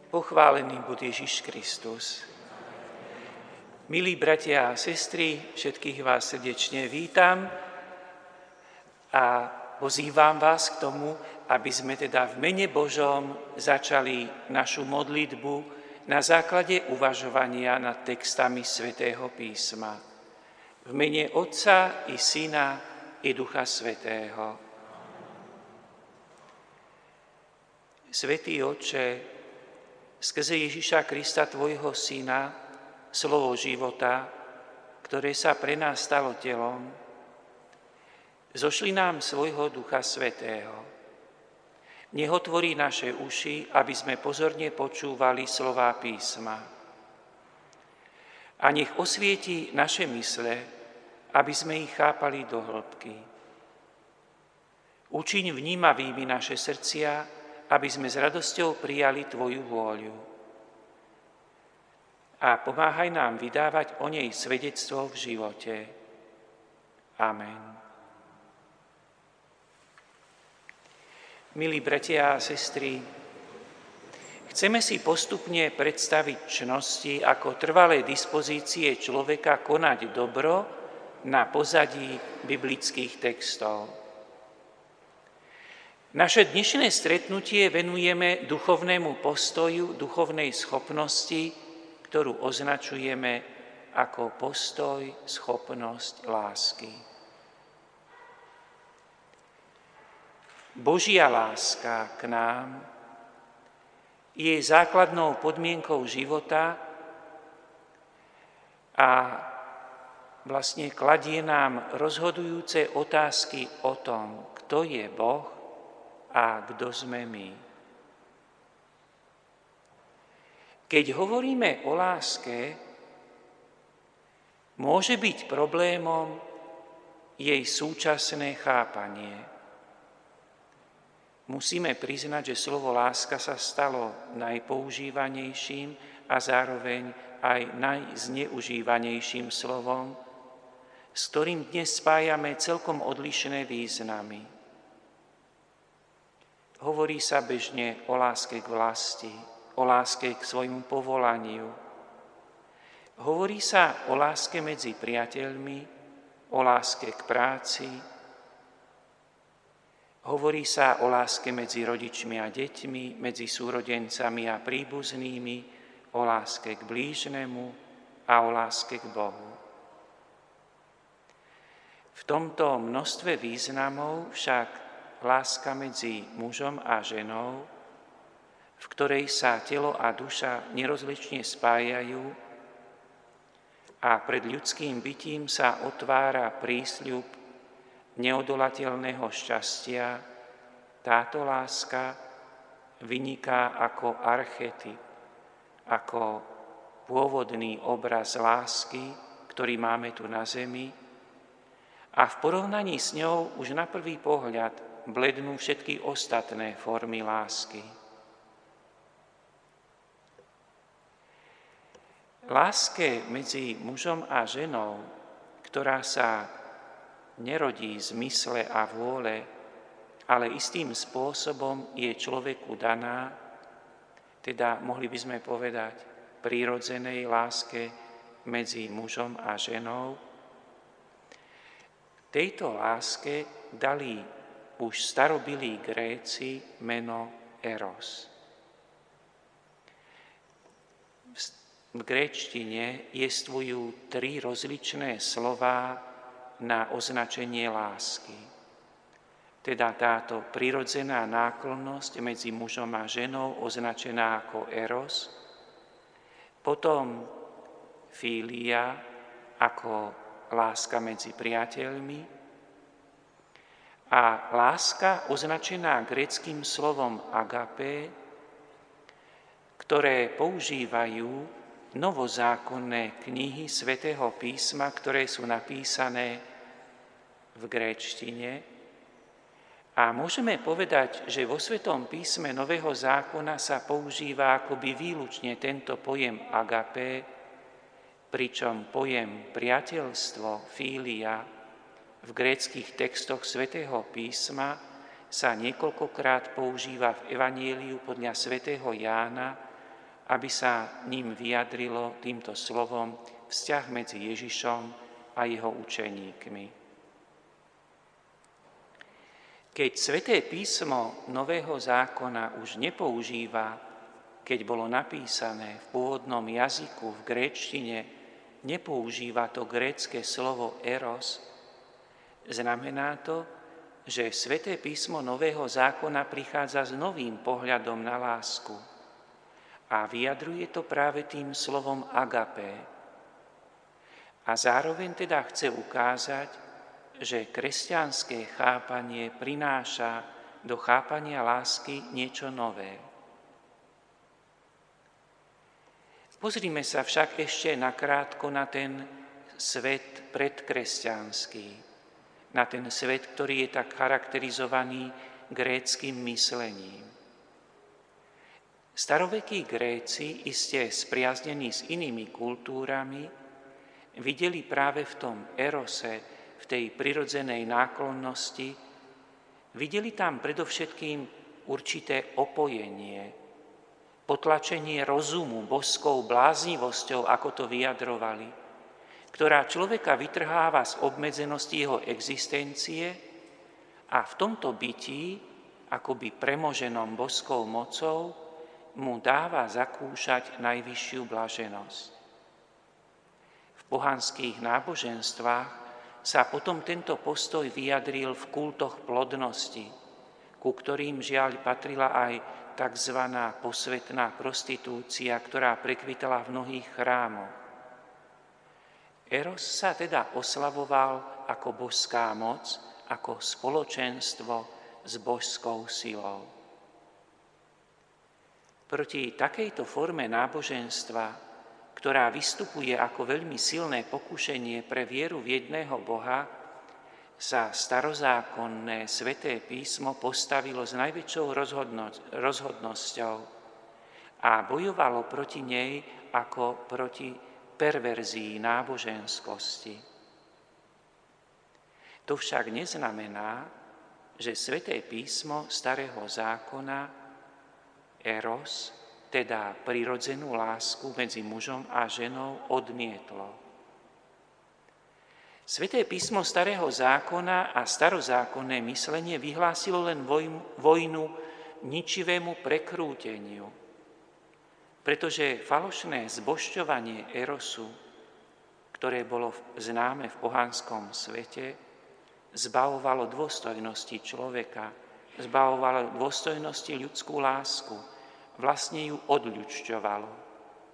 Pochválený buď Ježiš Kristus. Milí bratia a sestry, všetkých vás srdečne vítam a pozývam vás k tomu, aby sme teda v mene Božom začali našu modlitbu na základe uvažovania nad textami Svätého písma. V mene Otca i Syna i Ducha Svätého. Svätý Otče, skrze Ježiša Krista, Tvojho Syna, slovo života, ktoré sa pre nás stalo telom, zošli nám svojho Ducha Svätého. Nech otvorí naše uši, aby sme pozorne počúvali slová písma. A nech osvieti naše mysle, aby sme ich chápali do hĺbky. Učiň vnímavými naše srdcia, aby sme s radosťou prijali Tvoju vôľu. A pomáhaj nám vydávať o nej svedectvo v živote. Amen. Milí bratia a sestry, chceme si postupne predstaviť čnosti ako trvalé dispozície človeka konať dobro na pozadí biblických textov. Naše dnešné stretnutie venujeme duchovnému postoju, duchovnej schopnosti, ktorú označujeme ako postoj, schopnosť lásky. Božia láska k nám je základnou podmienkou života a vlastne kladie nám rozhodujúce otázky o tom, kto je Boh a kto sme my. Keď hovoríme o láske, môže byť problémom jej súčasné chápanie. Musíme priznať, že slovo láska sa stalo najpoužívanejším a zároveň aj najzneužívanejším slovom, s ktorým dnes spájame celkom odlišné významy. Hovorí sa bežne o láske k vlasti, o láske k svojmu povolaniu. Hovorí sa o láske medzi priateľmi, o láske k práci. Hovorí sa o láske medzi rodičmi a deťmi, medzi súrodencami a príbuznými, o láske k blížnemu a o láske k Bohu. V tomto množstve významov však láska medzi mužom a ženou, v ktorej sa telo a duša nerozlične spájajú a pred ľudským bytím sa otvára prísľub neodolateľného šťastia, táto láska vyniká ako archetyp, ako pôvodný obraz lásky, ktorý máme tu na zemi, a v porovnaní s ňou už na prvý pohľad blednú všetky ostatné formy lásky. Láske medzi mužom a ženou, ktorá sa nerodí z mysle a vôle, ale istým spôsobom je človeku daná, teda mohli by sme povedať prirodzenej láske medzi mužom a ženou. Tejto láske dali už starobilí Gréci meno Eros. V gréčtine jestvujú 3 rozličné slová na označenie lásky. Teda táto prirodzená náklonnosť medzi mužom a ženou označená ako Eros, potom filia ako láska medzi priateľmi, a láska označená gréckym slovom agape, ktoré používajú novozákonné knihy Svätého písma, ktoré sú napísané v gréčtine. A môžeme povedať, že vo Svätom písme Nového zákona sa používa akoby výlučne tento pojem agape, pričom pojem priateľstvo, filia, v gréckych textoch Svätého písma sa niekoľkokrát používa v Evanjeliu podľa svätého Jána aby sa ním vyjadrilo týmto slovom vzťah medzi Ježišom a jeho učeníkmi. Keď Sväté písmo Nového zákona už nepoužíva, keď bolo napísané v pôvodnom jazyku, v gréčtine, nepoužíva to grécke slovo eros, znamená to, že Sväté písmo Nového zákona prichádza s novým pohľadom na lásku a vyjadruje to práve tým slovom agapé. A zároveň teda chce ukázať, že kresťanské chápanie prináša do chápania lásky niečo nové. Pozrime sa však ešte nakrátko na ten svet predkresťanský, na ten svet, ktorý je tak charakterizovaný gréckym myslením. Starovekí Gréci, iste spriaznení s inými kultúrami, videli práve v tom erose, v tej prirodzenej náklonnosti, videli tam predovšetkým určité opojenie, potlačenie rozumu boskou bláznivosťou, ako to vyjadrovali, ktorá človeka vytrháva z obmedzenosti jeho existencie a v tomto bytí, akoby premoženom boskou mocou, mu dáva zakúšať najvyššiu blaženosť. V pohanských náboženstvách sa potom tento postoj vyjadril v kultoch plodnosti, ku ktorým žiaľ patrila aj tzv. Posvetná prostitúcia, ktorá prekvitala v mnohých chrámoch. Eros sa teda oslavoval ako boská moc, ako spoločenstvo s božskou silou. Proti takejto forme náboženstva, ktorá vystupuje ako veľmi silné pokušenie pre vieru v jedného Boha, sa starozákonné Sväté písmo postavilo s najväčšou rozhodnosťou a bojovalo proti nej ako proti perverzii náboženskosti. To však neznamená, že Sväté písmo Starého zákona eros, teda prirodzenú lásku medzi mužom a ženou, odmietlo. Sväté písmo Starého zákona a starozákonné myslenie vyhlásilo len vojnu ničivému prekrúteniu, pretože falošné zbožťovanie erosu, ktoré bolo známe v pohanskom svete, zbavovalo dôstojnosti človeka, zbavovalo dôstojnosti ľudskú lásku, vlastne ju odľučťovalo.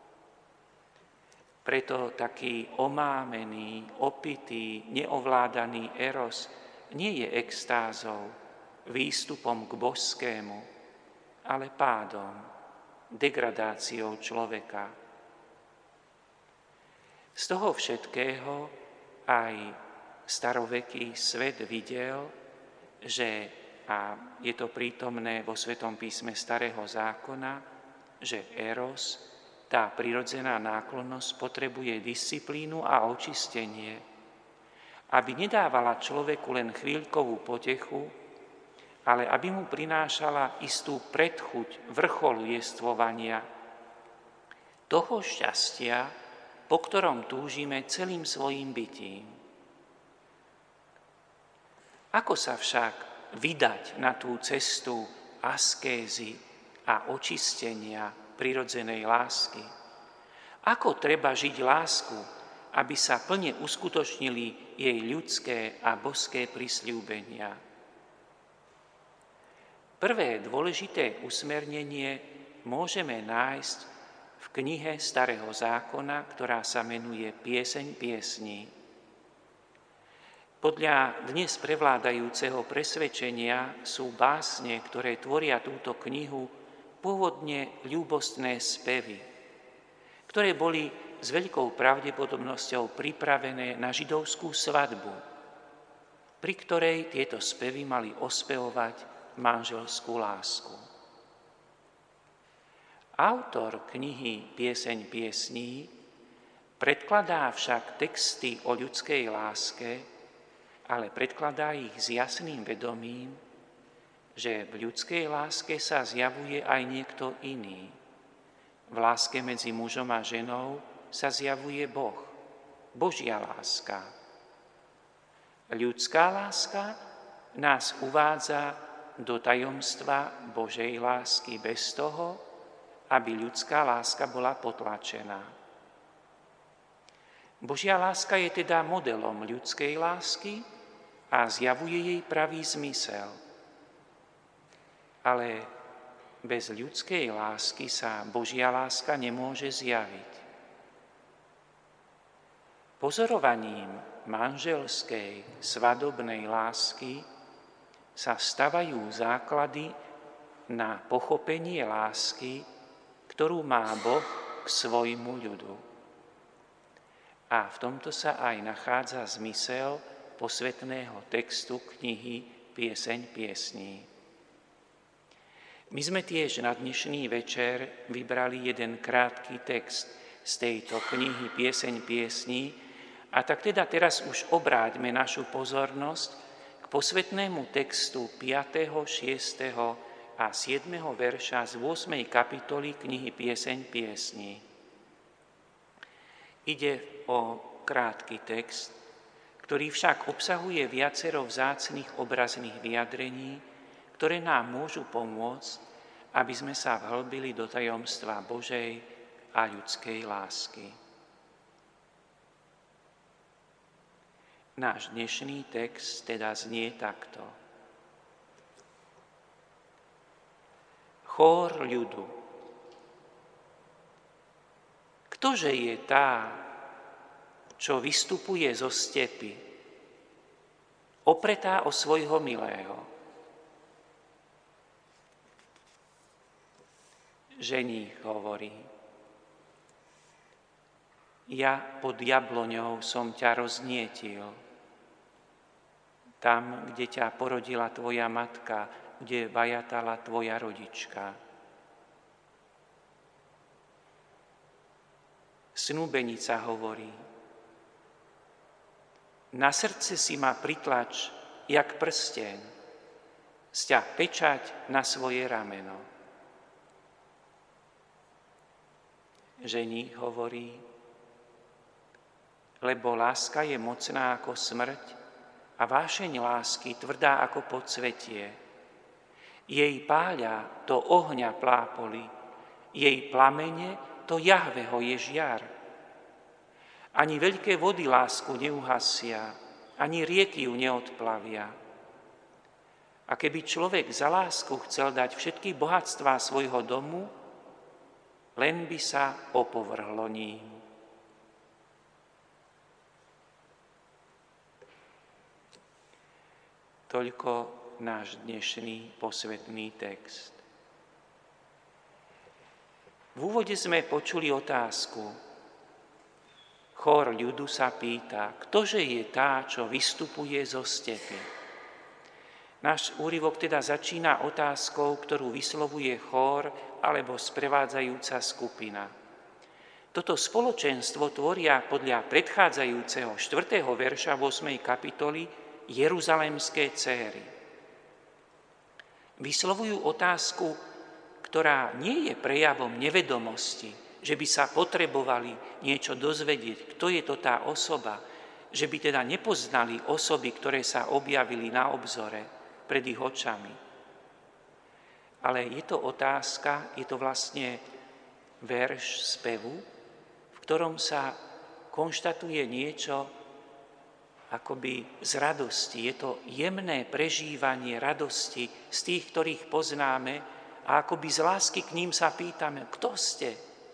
Preto taký omámený, opitý, neovládaný eros nie je extázou, výstupom k božskému, ale pádom, degradáciou človeka. Z toho všetkého aj staroveký svet videl, že, a je to prítomné vo Svätom písme Starého zákona, že eros, tá prirodzená náklonnosť, potrebuje disciplínu a očistenie, aby nedávala človeku len chvíľkovú potechu, ale aby mu prinášala istú predchuť vrcholu jestvovania, toho šťastia, po ktorom túžime celým svojím bytím. Ako sa však vydať na tú cestu askézy a očistenia prirodzenej lásky? Ako treba žiť lásku, aby sa plne uskutočnili jej ľudské a božské prisľúbenia? Prvé dôležité usmernenie môžeme nájsť v knihe Starého zákona, ktorá sa menuje Pieseň piesní. Podľa dnes prevládajúceho presvedčenia sú básne, ktoré tvoria túto knihu, pôvodne ľúbostné spevy, ktoré boli s veľkou pravdepodobnosťou pripravené na židovskú svadbu, pri ktorej tieto spevy mali ospevovať manželskú lásku. Autor knihy Pieseň piesní predkladá však texty o ľudskej láske, ale predkladá ich s jasným vedomím, že v ľudskej láske sa zjavuje aj niekto iný, V láske medzi mužom a ženou sa zjavuje Boh, Božia láska. Ľudská láska nás uvádza do tajomstva Božej lásky bez toho, aby ľudská láska bola potlačená. Božia láska je teda modelom ľudskej lásky a zjavuje jej pravý zmysel. Ale bez ľudskej lásky sa Božia láska nemôže zjaviť. Pozorovaním manželskej svadobnej lásky sa stavajú základy na pochopenie lásky, ktorú má Boh k svojmu ľudu. A v tomto sa aj nachádza zmysel posvätného textu knihy Pieseň piesní. My sme tiež na dnešný večer vybrali jeden krátky text z tejto knihy Pieseň piesní, a tak teda teraz už obráťme našu pozornosť k posvätnému textu 5., 6. a 7. verša z 8. kapitoly knihy Pieseň piesní. Ide o krátky text, ktorý však obsahuje viacero vzácnych obrazných vyjadrení, ktoré nám môžu pomôcť, aby sme sa vhlbili do tajomstva Božej a ľudskej lásky. Náš dnešný text teda znie takto. Chór ľudu. Ktože je tá, čo vystupuje zo stepy, opretá o svojho milého? Ženích hovorí: Ja pod jabloňou som ťa roznietil, tam, kde ťa porodila tvoja matka, kde vajatala tvoja rodička. Snúbenica hovorí: Na srdce si ma pritlač, jak prsteň, sťah pečať na svoje rameno. Ženích hovorí: Lebo láska je mocná ako smrť a vášeň lásky tvrdá ako podsvetie. Jej páľa to ohňa plápoli, jej plamene to Jahveho je žiar. Ani veľké vody lásku neuhasia, ani rieky ju neodplavia. A keby človek za lásku chcel dať všetky bohatstvá svojho domu, len by sa opovrhlo ním. Toľko náš dnešný posvätný text. V úvode sme počuli otázku. Chór ľudu sa pýta, ktože je tá, čo vystupuje zo stepy. Náš úryvok teda začína otázkou, ktorú vyslovuje chór alebo sprevádzajúca skupina. Toto spoločenstvo tvoria podľa predchádzajúceho 4. verša 8. kapitoly jeruzalemské céry. Vyslovujú otázku, ktorá nie je prejavom nevedomosti, že by sa potrebovali niečo dozvedieť, kto je to tá osoba, že by teda nepoznali osoby, ktoré sa objavili na obzore pred ich očami. Ale je to otázka, je to vlastne verš spevu, v ktorom sa konštatuje niečo akoby z radosti. Je to jemné prežívanie radosti z tých, ktorých poznáme, a akoby z lásky k ním sa pýtame, kto ste?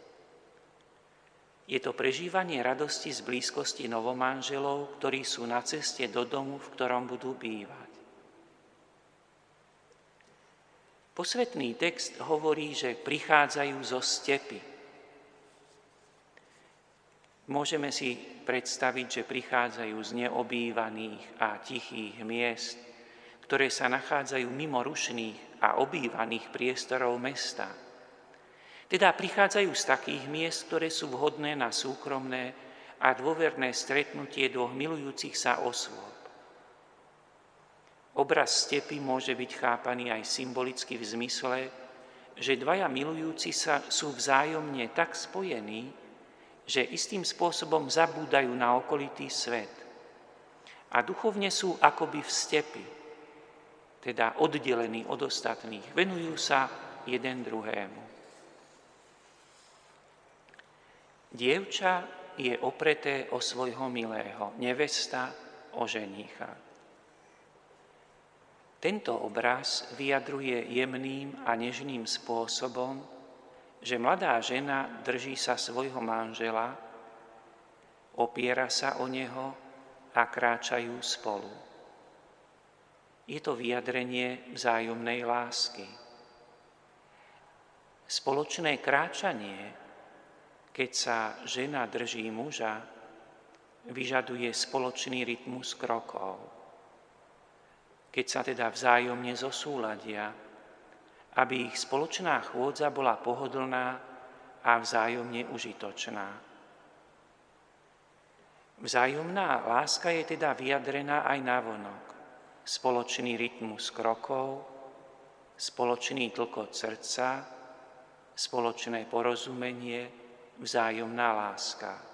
Je to prežívanie radosti z blízkosti novomanželov, ktorí sú na ceste do domu, v ktorom budú bývať. Posvätný text hovorí, že prichádzajú zo stepy. Môžeme si predstaviť, že prichádzajú z neobývaných a tichých miest, ktoré sa nachádzajú mimo rušných a obývaných priestorov mesta. Teda prichádzajú z takých miest, ktoré sú vhodné na súkromné a dôverné stretnutie dvoch milujúcich sa osôb. Obraz stepy môže byť chápaný aj symbolicky v zmysle, že dvaja milujúci sa sú vzájomne tak spojení, že istým spôsobom zabúdajú na okolitý svet. A duchovne sú akoby v stepi, teda oddelení od ostatných. Venujú sa jeden druhému. Dievča je opreté o svojho milého, nevesta o ženícha. Tento obraz vyjadruje jemným a nežným spôsobom, že mladá žena drží sa svojho manžela, opiera sa o neho a kráčajú spolu. Je to vyjadrenie vzájomnej lásky. Spoločné kráčanie, keď sa žena drží muža, vyžaduje spoločný rytmus krokov. Keď sa teda vzájomne zosúladia, aby ich spoločná chôdza bola pohodlná a vzájomne užitočná. Vzájomná láska je teda vyjadrená aj navonok. Spoločný rytmus krokov, spoločný tlkot srdca, spoločné porozumenie, vzájomná láska.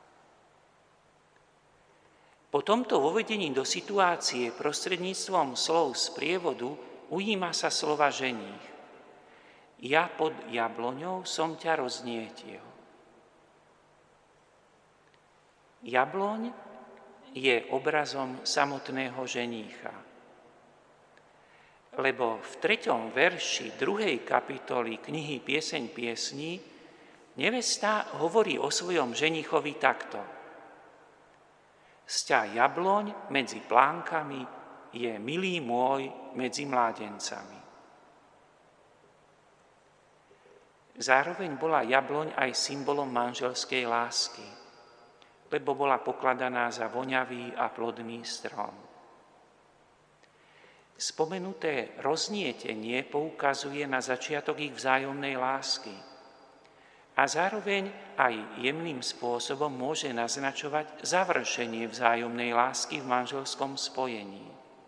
Po tomto vovedení do situácie prostredníctvom slov z prievodu ujíma sa slova ženích. Ja pod jabloňou som ťa roznietil. Jabloň je obrazom samotného ženícha. Lebo v 3. verši 2. kapitoly knihy Pieseň piesní nevesta hovorí o svojom ženíchovi takto. Sťa jabloň medzi plánkami je milý môj medzi mládencami. Zároveň bola jabloň aj symbolom manželskej lásky, lebo bola pokladaná za voňavý a plodný strom. Spomenuté roznietenie poukazuje na začiatok ich vzájomnej lásky a zároveň aj jemným spôsobom môže naznačovať završenie vzájomnej lásky v manželskom spojení.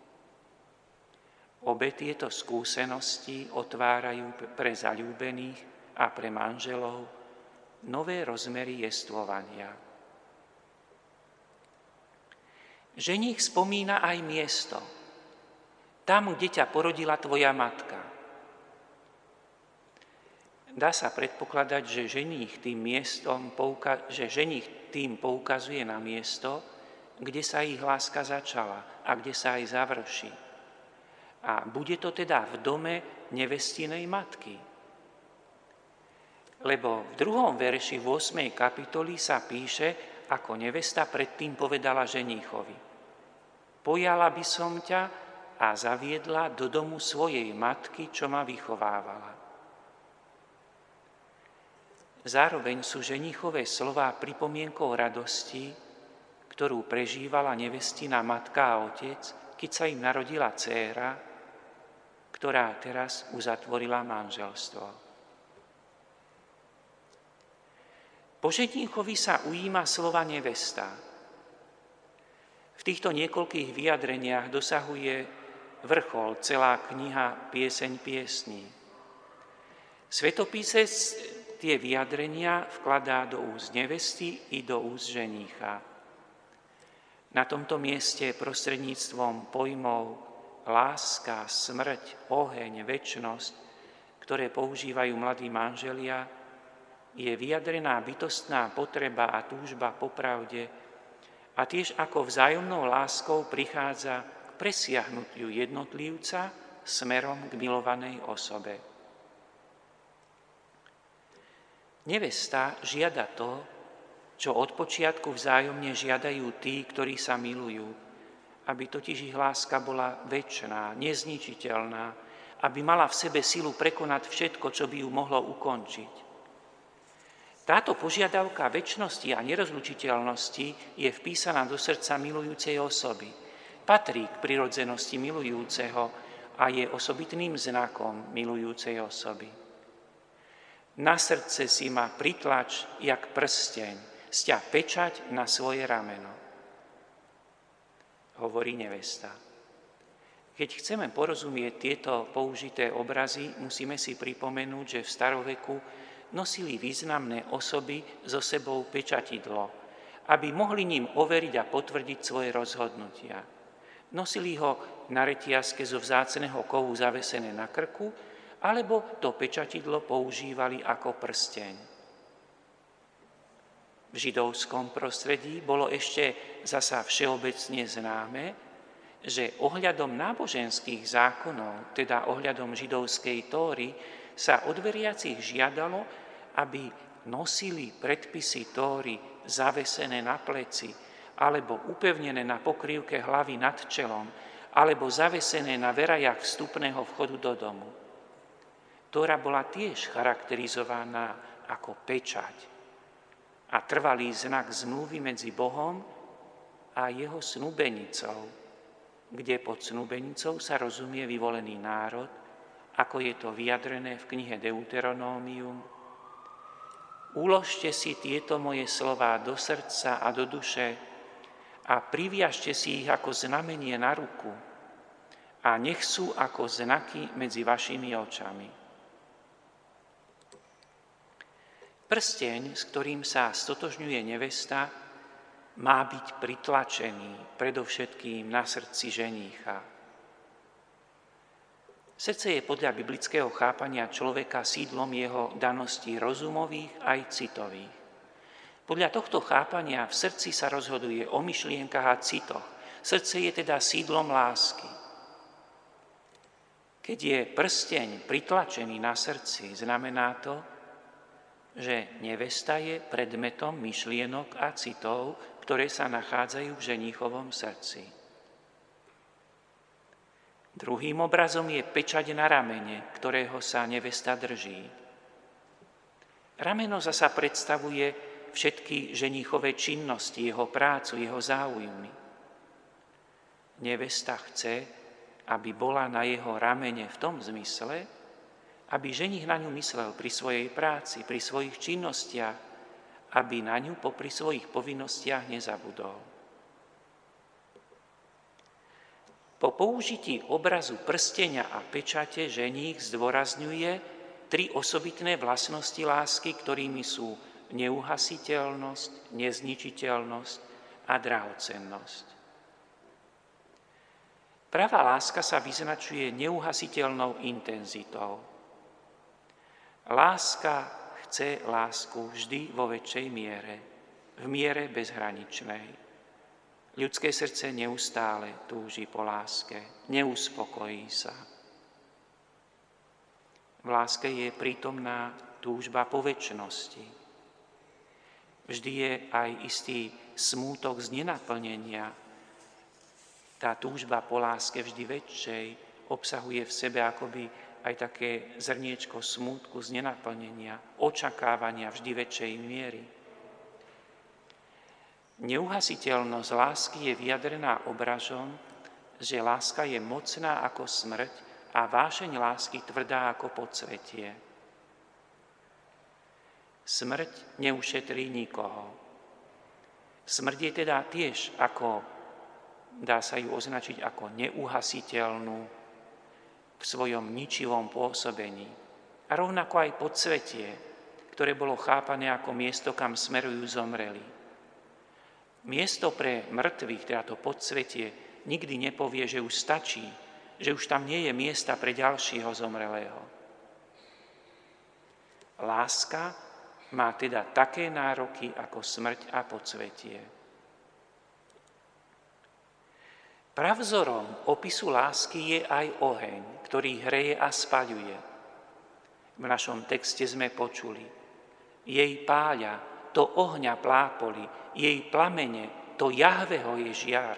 Obe tieto skúsenosti otvárajú pre zaľúbených a pre manželov nové rozmery jestvovania. Ženích spomína aj miesto. Tam, kde ťa porodila tvoja matka. Dá sa predpokladať, že ženích tým poukazuje na miesto, kde sa ich láska začala a kde sa aj završí. A bude to teda v dome nevestinej matky. Lebo v 2. verši 8. kapitoly sa píše, ako nevesta predtým povedala ženíchovi. Pojala by som ťa a zaviedla do domu svojej matky, čo ma vychovávala. Zároveň sú ženíchové slová pripomienkou radosti, ktorú prežívala nevestina matka a otec, keď sa im narodila dcéra, ktorá teraz uzatvorila manželstvo. Po ženíchovi sa ujíma slova nevesta. V týchto niekoľkých vyjadreniach dosahuje vrchol celá kniha Pieseň piesní. Svätopísec tie vyjadrenia vkladá do úst nevesty i do úst ženícha. Na tomto mieste prostredníctvom pojmov láska, smrť, oheň, večnosť, ktoré používajú mladí manželia, je vyjadrená bytostná potreba a túžba po pravde a tiež ako vzájomnou láskou prichádza k presiahnutiu jednotlivca smerom k milovanej osobe. Nevesta žiada to, čo od počiatku vzájomne žiadajú tí, ktorí sa milujú, aby totiž ich láska bola večná, nezničiteľná, aby mala v sebe silu prekonať všetko, čo by ju mohlo ukončiť. Táto požiadavka večnosti a nerozlučiteľnosti je vpísaná do srdca milujúcej osoby. Patrí k prirodzenosti milujúceho a je osobitným znakom milujúcej osoby. Na srdce si ma pritlač, jak prsteň, sťa pečať na svoje rameno, hovorí nevesta. Keď chceme porozumieť tieto použité obrazy, musíme si pripomenúť, že v staroveku nosili významné osoby so sebou pečatidlo, aby mohli ním overiť a potvrdiť svoje rozhodnutia. Nosili ho na reťazke zo vzácneho kovu zavesené na krku, alebo to pečatidlo používali ako prsteň. V židovskom prostredí bolo ešte zasa všeobecne známe, že ohľadom náboženských zákonov, teda ohľadom židovskej Tóry, sa od veriacich žiadalo, aby nosili predpisy Tóry zavesené na pleci, alebo upevnené na pokrývke hlavy nad čelom, alebo zavesené na verajach vstupného vchodu do domu. Tóra bola tiež charakterizovaná ako pečať a trvalý znak zmluvy medzi Bohom a jeho snúbenicou, kde pod snúbenicou sa rozumie vyvolený národ, ako je to vyjadrené v knihe Deuteronómium. Uložte si tieto moje slová do srdca a do duše a priviažte si ich ako znamenie na ruku a nech sú ako znaky medzi vašimi očami. Prsteň, s ktorým sa stotožňuje nevesta, má byť pritlačený predovšetkým na srdci ženícha. Srdce je podľa biblického chápania človeka sídlom jeho daností rozumových aj citových. Podľa tohto chápania v srdci sa rozhoduje o myšlienkach a citoch. Srdce je teda sídlom lásky. Keď je prsteň pritlačený na srdci, znamená to, že nevesta je predmetom myšlienok a citov, ktoré sa nachádzajú v ženíchovom srdci. Druhým obrazom je pečať na ramene, ktorého sa nevesta drží. Rameno zasa predstavuje všetky ženíchové činnosti, jeho prácu, jeho záujmy. Nevesta chce, aby bola na jeho ramene v tom zmysle, aby ženích na ňu myslel pri svojej práci, pri svojich činnostiach, aby na ňu popri svojich povinnostiach nezabudol. Po použití obrazu prsteňa a pečate ženích zdôrazňuje 3 osobitné vlastnosti lásky, ktorými sú neuhasiteľnosť, nezničiteľnosť a drahocennosť. Pravá láska sa vyznačuje neuhasiteľnou intenzitou. Láska chce lásku vždy vo väčšej miere, v miere bezhraničnej. Ľudské srdce neustále túži po láske, neuspokojí sa. V láske je prítomná túžba po večnosti. Vždy je aj istý smútok z nenaplnenia. Tá túžba po láske vždy väčšej obsahuje v sebe akoby aj také zrniečko smútku z nenaplnenia, očakávania vždy väčšej miery. Neuhasiteľnosť lásky je vyjadrená obrazom, že láska je mocná ako smrť a vášeň lásky tvrdá ako podsvetie. Smrť neušetrí nikoho. Smrť je teda tiež ako, dá sa ju označiť ako neuhasiteľnú v svojom ničivom pôsobení. A rovnako aj podsvetie, ktoré bolo chápané ako miesto, kam smerujú zomreli. Miesto pre mŕtvych, teda to podsvetie, nikdy nepovie, že už stačí, že už tam nie je miesta pre ďalšieho zomrelého. Láska má teda také nároky ako smrť a podsvetie. Pravzorom opisu lásky je aj oheň, ktorý hreje a spaľuje. V našom texte sme počuli: jej páľa, to ohňa plápoli, jej plamene, to Jahveho je žiar.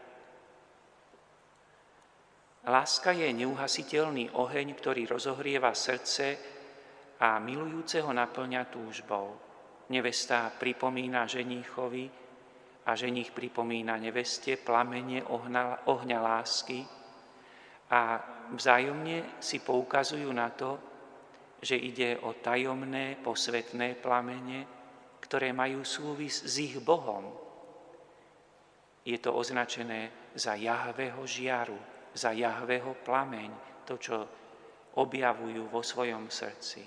Láska je neuhasiteľný oheň, ktorý rozohrieva srdce a milujúceho naplňa túžbou. Nevesta pripomína ženíchovi a ženích pripomína neveste plamene ohňa lásky a vzájomne si poukazujú na to, že ide o tajomné, posvetné plamene, ktoré majú súvis s ich Bohom. Je to označené za Jahveho žiaru, za Jahveho plameň, to, čo objavujú vo svojom srdci.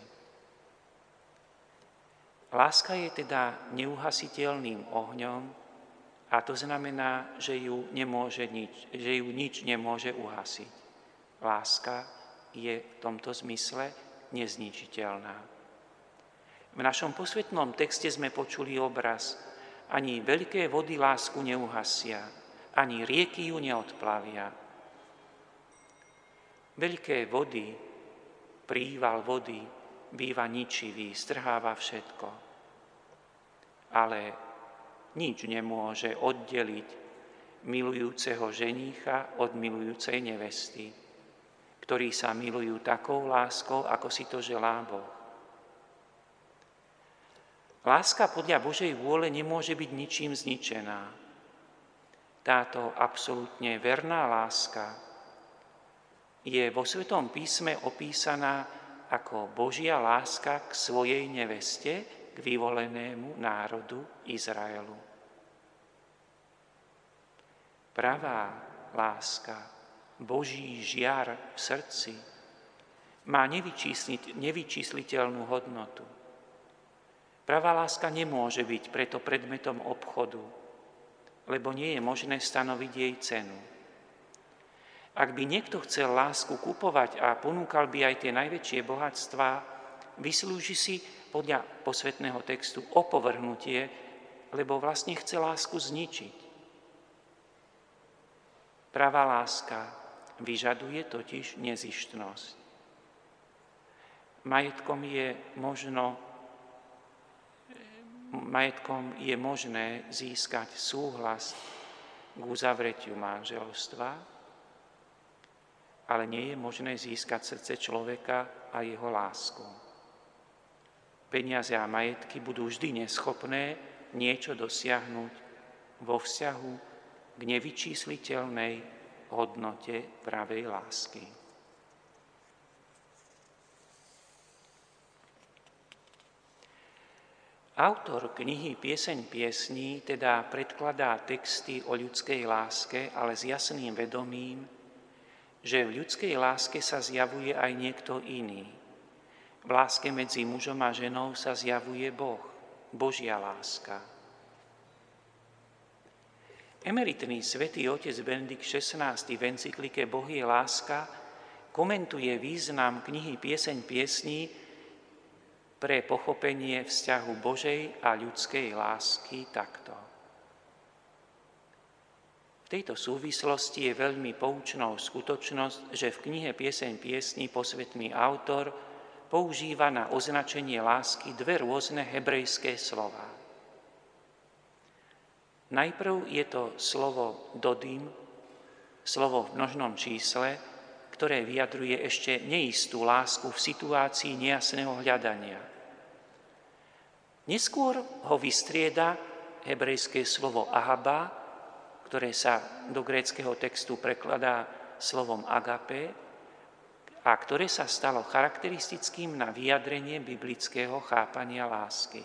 Láska je teda neuhasiteľným ohňom a to znamená, že ju nič nemôže uhasiť. Láska je v tomto zmysle nezničiteľná. V našom posvetnom texte sme počuli obraz: ani veľké vody lásku neuhasia, ani rieky ju neodplavia. Veľké vody, príval vody, býva ničivý, strháva všetko. Ale nič nemôže oddeliť milujúceho ženícha od milujúcej nevesty, ktorí sa milujú takou láskou, ako si to želá Boh. Láska podľa Božej vôle nemôže byť ničím zničená. Táto absolútne verná láska je vo Svetom písme opísaná ako Božia láska k svojej neveste, k vyvolenému národu Izraelu. Pravá láska, Boží žiar v srdci, má nevyčísliteľnú hodnotu. Pravá láska nemôže byť preto predmetom obchodu, lebo nie je možné stanoviť jej cenu. Ak by niekto chcel lásku kupovať a ponúkal by aj tie najväčšie bohatstvá, vyslúži si podľa posvetného textu opovrhnutie, lebo vlastne chce lásku zničiť. Pravá láska vyžaduje totiž nezištnosť. Majetkom je možné získať súhlas k uzavretiu manželstva, ale nie je možné získať srdce človeka a jeho lásku. Peniaze a majetky budú vždy neschopné niečo dosiahnuť vo vzťahu k nevyčísliteľnej hodnote pravej lásky. Autor knihy Pieseň piesní teda predkladá texty o ľudskej láske, ale s jasným vedomím, že v ľudskej láske sa zjavuje aj niekto iný. V láske medzi mužom a ženou sa zjavuje Boh, Božia láska. Emeritný svätý otec Benedikt XVI v encyklike Boh je láska komentuje význam knihy Pieseň piesní pre pochopenie vzťahu Božej a ľudskej lásky takto. V tejto súvislosti je veľmi poučnou skutočnosť, že v knihe Pieseň piesní posvätný autor používa na označenie lásky dve rôzne hebrejské slová. Najprv je to slovo dodim, slovo v množnom čísle, ktoré vyjadruje ešte neistú lásku v situácii nejasného hľadania. Neskôr ho vystrieda hebrejské slovo ahaba, ktoré sa do gréckeho textu prekladá slovom agape a ktoré sa stalo charakteristickým na vyjadrenie biblického chápania lásky.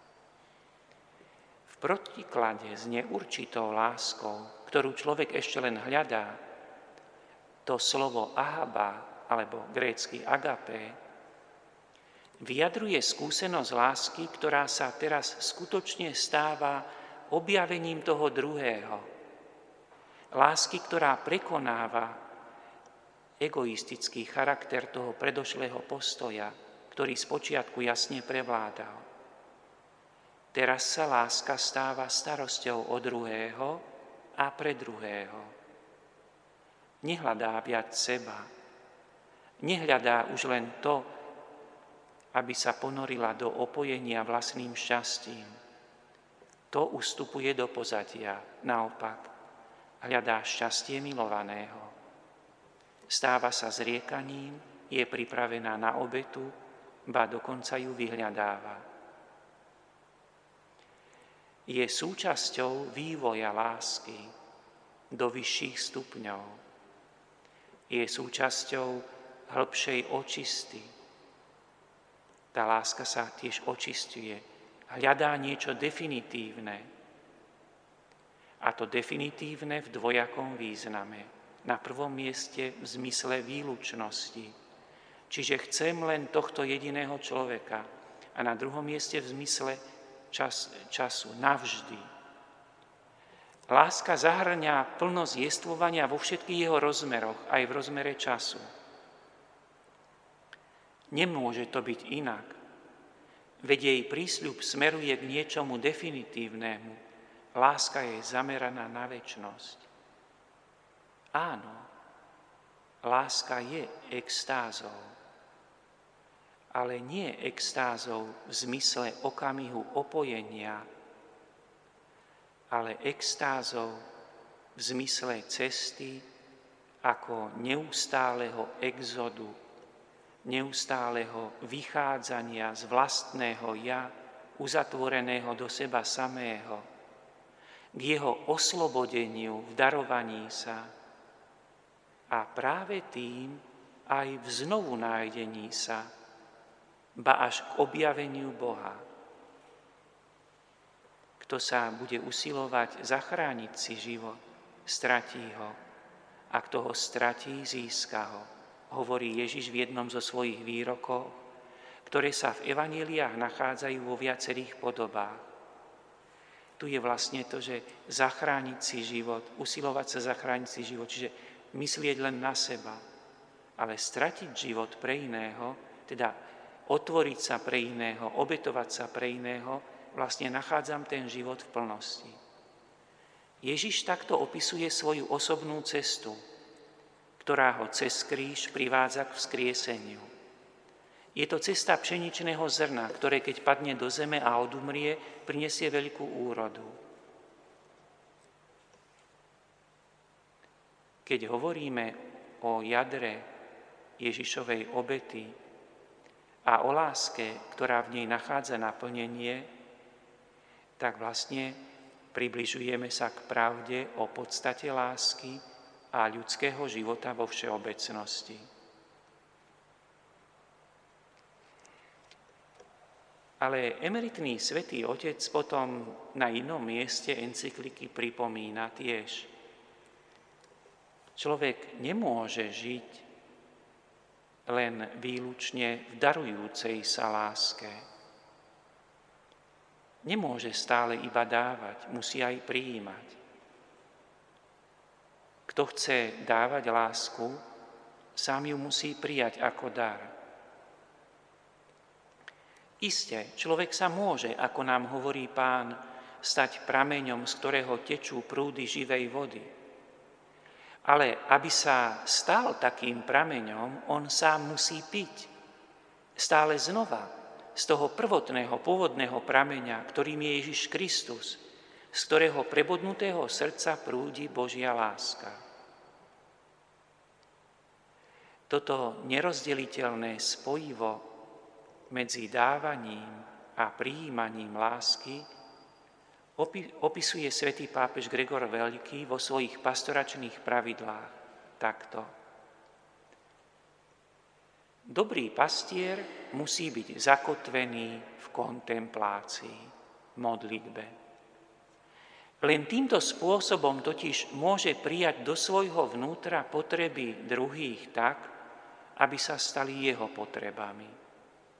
V protiklade s neurčitou láskou, ktorú človek ešte len hľadá, to slovo ahaba, alebo grécky agape, vyjadruje skúsenosť lásky, ktorá sa teraz skutočne stáva objavením toho druhého. Lásky, ktorá prekonáva egoistický charakter toho predošlého postoja, ktorý spočiatku jasne prevládal. Teraz sa láska stáva starosťou o druhého a pre druhého. Nehľadá viac seba. Nehľadá už len to, aby sa ponorila do opojenia vlastným šťastím. To ustupuje do pozadia. Naopak, hľadá šťastie milovaného. Stáva sa zriekaním, je pripravená na obetu, ba dokonca ju vyhľadáva. Je súčasťou vývoja lásky do vyšších stupňov. Je súčasťou hĺbšej očisty. Tá láska sa tiež očisťuje, hľadá niečo definitívne. A to definitívne v dvojakom význame. na prvom mieste v zmysle výlučnosti. Čiže chcem len tohto jediného človeka a na druhom mieste v zmysle času, navždy. Láska zahŕňa plnosť jestvovania vo všetkých jeho rozmeroch, aj v rozmere času. Nemôže to byť inak, veď jej prísľub smeruje k niečomu definitívnemu. Láska je zameraná na večnosť. Áno, láska je extázou, ale nie extázou v zmysle okamihu opojenia, ale extázou v zmysle cesty ako neustáleho exodu, neustáleho vychádzania z vlastného ja, uzatvoreného do seba samého, k jeho oslobodeniu v darovaní sa a práve tým aj v znovu nájdení sa, ba až k objaveniu Boha. Kto sa bude usilovať zachrániť si život, stratí ho, a kto ho stratí, získa ho, hovorí Ježiš v jednom zo svojich výrokov, ktoré sa v evanjeliách nachádzajú vo viacerých podobách. Tu je vlastne to, že zachrániť si život, usilovať sa zachrániť si život, čiže myslieť len na seba, ale stratiť život pre iného, teda otvoriť sa pre iného, obetovať sa pre iného, vlastne nachádzam ten život v plnosti. Ježiš takto opisuje svoju osobnú cestu, ktorá ho cez kríž privádza k vzkrieseniu. Je to cesta pšeničného zrna, ktoré keď padne do zeme a odumrie, prinesie veľkú úrodu. Keď hovoríme o jadre Ježišovej obety a o láske, ktorá v nej nachádza naplnenie, tak vlastne približujeme sa k pravde o podstate lásky a ľudského života vo všeobecnosti. Ale emeritný svätý Otec potom na inom mieste encykliky pripomína tiež. Človek nemôže žiť len výlučne v darujúcej sa láske. Nemôže stále iba dávať, musí aj prijímať. Kto chce dávať lásku, sám ju musí prijať ako dar. Isté, človek sa môže, ako nám hovorí Pán, stať prameňom, z ktorého tečú prúdy živej vody. Ale aby sa stal takým prameňom, on sám musí piť. Stále znova z toho prvotného, pôvodného prameňa, ktorým je Ježiš Kristus, z ktorého prebodnutého srdca prúdi Božia láska. Toto nerozdeliteľné spojivo medzi dávaním a prijímaním lásky opisuje svätý pápež Gregor Veľký vo svojich pastoračných pravidlách takto. Dobrý pastier musí byť zakotvený v kontemplácii, modlitbe. Len týmto spôsobom totiž môže prijať do svojho vnútra potreby druhých tak, aby sa stali jeho potrebami.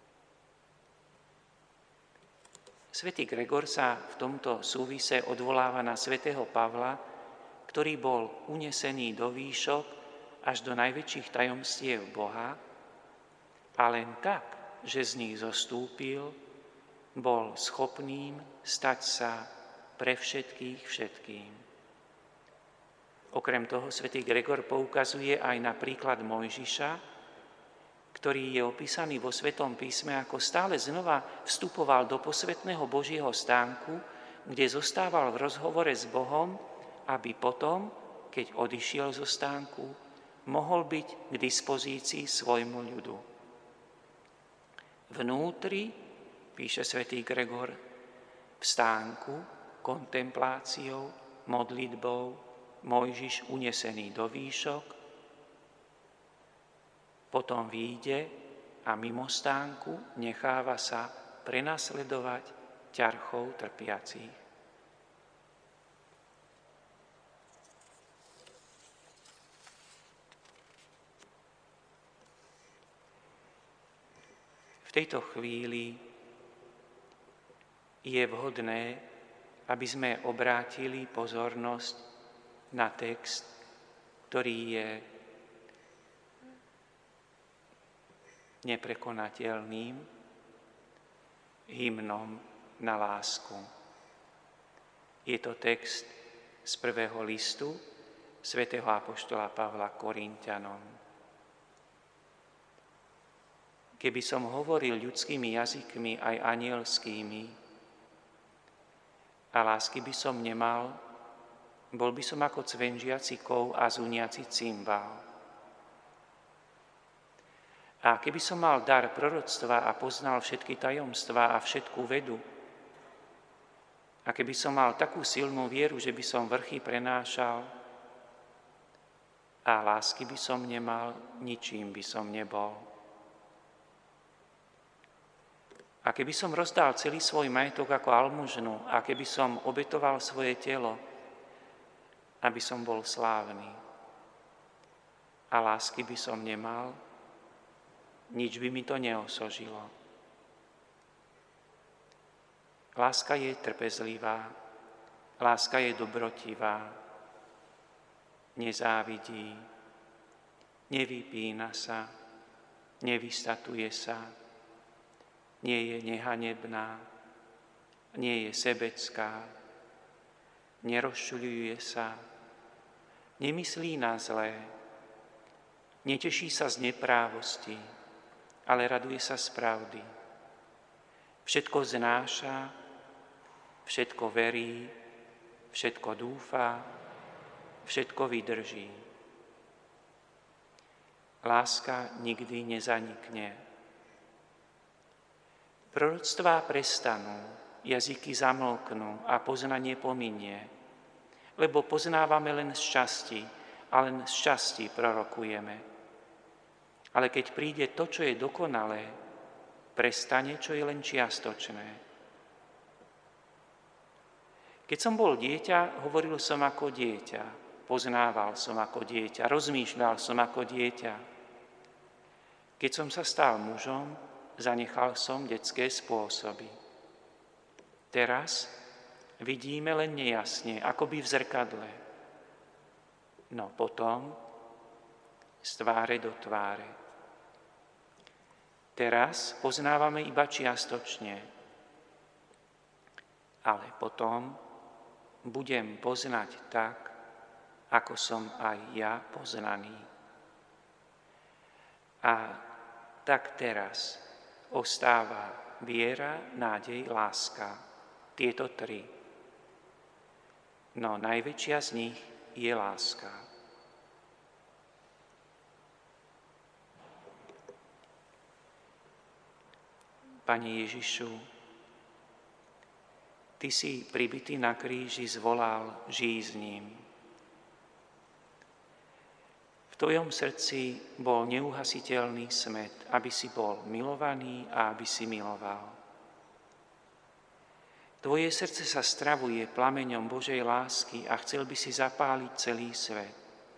Svätý Gregor sa v tomto súvise odvoláva na svätého Pavla, ktorý bol unesený do výšok až do najväčších tajomstiev Boha a len tak, že z nich zostúpil, bol schopným stať sa pre všetkých všetkým. Okrem toho svätý Gregor poukazuje aj na príklad Mojžiša, ktorý je opísaný vo Svätom písme, ako stále znova vstupoval do posvätného Božieho stánku, kde zostával v rozhovore s Bohom, aby potom, keď odišiel zo stánku, mohol byť k dispozícii svojmu ľudu. Vnútri, píše svätý Gregor, v stánku, kontempláciou, modlitbou, Mojžiš unesený do výšok, potom vyjde a mimo stánku necháva sa prenasledovať ťarchou trpiacich. tejto chvíli je vhodné, aby sme obrátili pozornosť na text, ktorý je neprekonateľným hymnom na lásku. Je to text z prvého listu svätého apoštola Pavla Korinťanom. Keby som hovoril ľudskými jazykmi aj anielskými a lásky by som nemal, bol by som ako cvenžiaci kov a zuniaci cymbál. A keby som mal dar proroctva a poznal všetky tajomstvá a všetku vedu, a keby som mal takú silnú vieru, že by som vrchy prenášal, a lásky by som nemal, ničím by som nebol. A keby som rozdal celý svoj majetok ako almužnu, a keby som obetoval svoje telo, aby som bol slávny, a lásky by som nemal, nič by mi to neosožilo. Láska je trpezlivá, láska je dobrotivá, nezávidí, nevypína sa, nevystatuje sa, nie je nehanebná, nie je sebecká, nerozčuľuje sa, nemyslí na zlé, neteší sa z neprávosti, ale raduje sa z pravdy. Všetko znáša, všetko verí, všetko dúfa, všetko vydrží. Láska nikdy nezanikne. Proroctvá prestanú, jazyky zamlknú a poznanie pominie, lebo poznávame len z časti a len z časti prorokujeme. Ale keď príde to, čo je dokonalé, prestane, čo je len čiastočné. Keď som bol dieťa, hovoril som ako dieťa, poznával som ako dieťa, rozmýšľal som ako dieťa. Keď som sa stal mužom, zanechal som detské spôsoby. Teraz vidíme len nejasne, akoby v zrkadle. No potom z tváre do tváre. Teraz poznávame iba čiastočne, ale potom budem poznať tak, ako som aj ja poznaný. A tak teraz ostáva viera, nádej, láska. Tieto tri. No najväčšia z nich je láska. Pane Ježišu, Ty si pribitý na kríži zvolal žij s ním. V Tvojom srdci bol neuhasiteľný smäd, aby si bol milovaný a aby si miloval. Tvoje srdce sa stravuje plameňom Božej lásky a chcel by si zapáliť celý svet.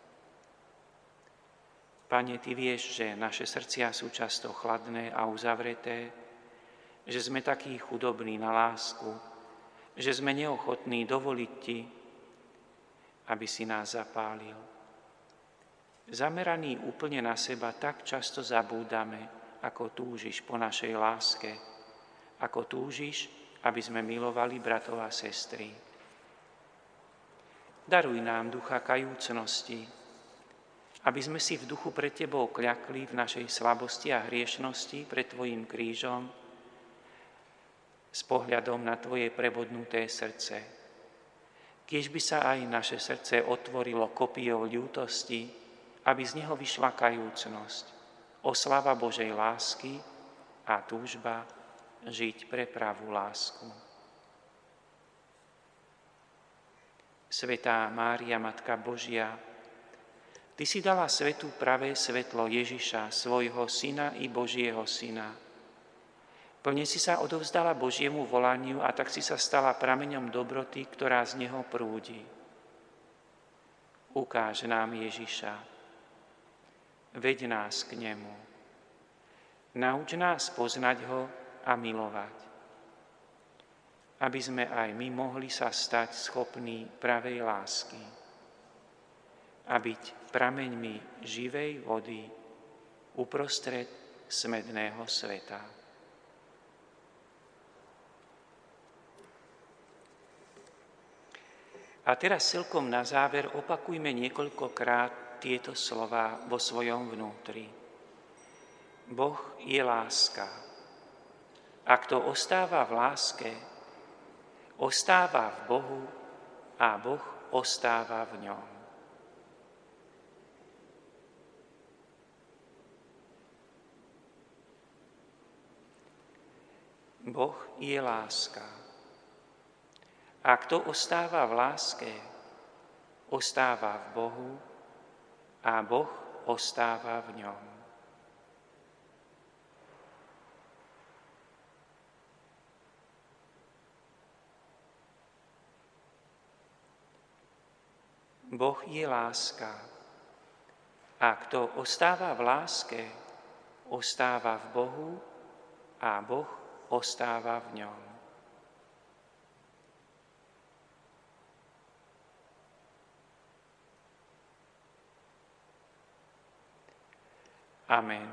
Pane, Ty vieš, že naše srdcia sú často chladné a uzavreté, že sme takí chudobní na lásku, že sme neochotní dovoliť Ti, aby si nás zapálil. Zameraní úplne na seba, tak často zabúdame, ako túžiš po našej láske, ako túžiš, aby sme milovali bratov a sestry. Daruj nám ducha kajúcnosti, aby sme si v duchu pred Tebou kľakli v našej slabosti a hriešnosti pred Tvojim krížom s pohľadom na Tvoje prebodnuté srdce. Kiež by sa aj naše srdce otvorilo kopijou ľútosti, aby z neho vyšla kajúcnosť, oslava Božej lásky a túžba žiť pre pravú lásku. Svätá Mária, Matka Božia, Ty si dala svetu pravé svetlo Ježiša, svojho Syna i Božieho Syna. Plne si sa odovzdala Božiemu volaniu a tak si sa stala prameňom dobroty, ktorá z neho prúdi. Ukáž nám Ježiša. Veď nás k nemu. Nauč nás poznať ho a milovať, aby sme aj my mohli sa stať schopní pravej lásky a byť prameňmi živej vody uprostred smedného sveta. A teraz celkom na záver opakujme niekoľkokrát tieto slová vo svojom vnútri. Boh je láska. A kto ostáva v láske, ostáva v Bohu a Boh ostáva v ňom. Boh je láska. A kto ostáva v láske, ostáva v Bohu a Boh ostáva v ňom. Boh je láska. A kto ostáva v láske, ostáva v Bohu a Boh ostáva v ňom. Amen.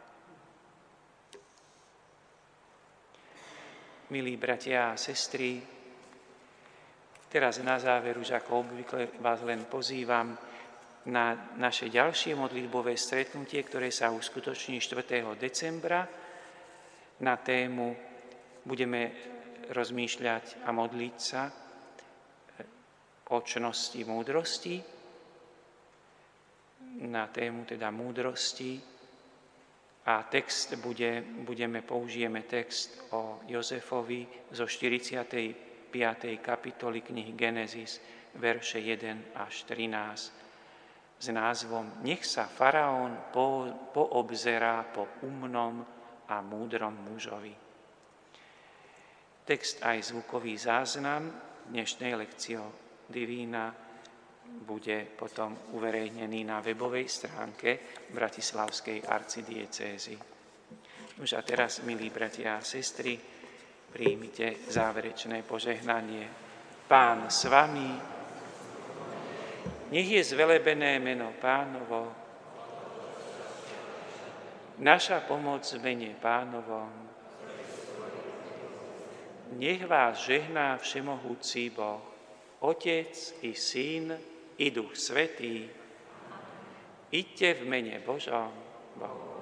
Milí bratia a sestry, teraz na záver už ako obvykle vás len pozývam na naše ďalšie modlitbové stretnutie, ktoré sa uskutoční 4. decembra. Na tému budeme rozmýšľať a modliť sa o čnosti múdrosti, na tému teda múdrosti. A text použijeme text o Jozefovi zo 45. kapitoly knihy Genesis, verše 1 až 13, s názvom Nech sa faraón poobzerá po umnom a múdrom mužovi. Text aj zvukový záznam dnešnej lekcie Divína bude potom uverejnený na webovej stránke Bratislavskej arcidiecézy. Už a teraz, milí bratia a sestry, príjmite záverečné požehnanie. Pán s vami, nech je zvelebené meno Pánovo, naša pomoc v mene Pánovom. Nech vás žehná všemohúci Boh, Otec i Syn, i Duch Svätý. Iďte v mene Božom Bohu.